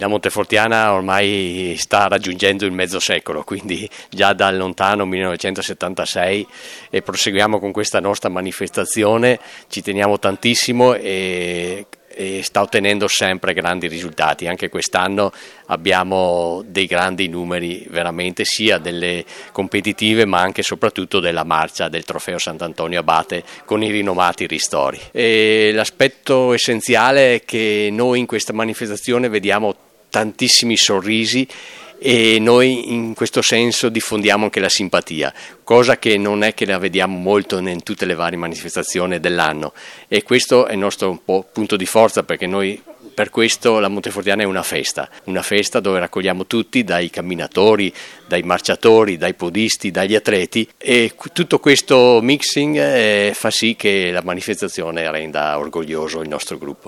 La Montefortiana ormai sta raggiungendo il mezzo secolo, quindi già dal lontano 1976 e proseguiamo con questa nostra manifestazione, ci teniamo tantissimo e sta ottenendo sempre grandi risultati. Anche quest'anno abbiamo dei grandi numeri veramente, sia delle competitive ma anche e soprattutto della marcia del Trofeo Sant'Antonio Abate con i rinomati ristori. E l'aspetto essenziale è che noi in questa manifestazione vediamo tantissimi sorrisi e noi in questo senso diffondiamo anche la simpatia, cosa che non è che la vediamo molto in tutte le varie manifestazioni dell'anno, e questo è il nostro un po' punto di forza, perché noi per questo la Montefortiana è una festa dove raccogliamo tutti, dai camminatori, dai marciatori, dai podisti, dagli atleti, e tutto questo mixing fa sì che la manifestazione renda orgoglioso il nostro gruppo.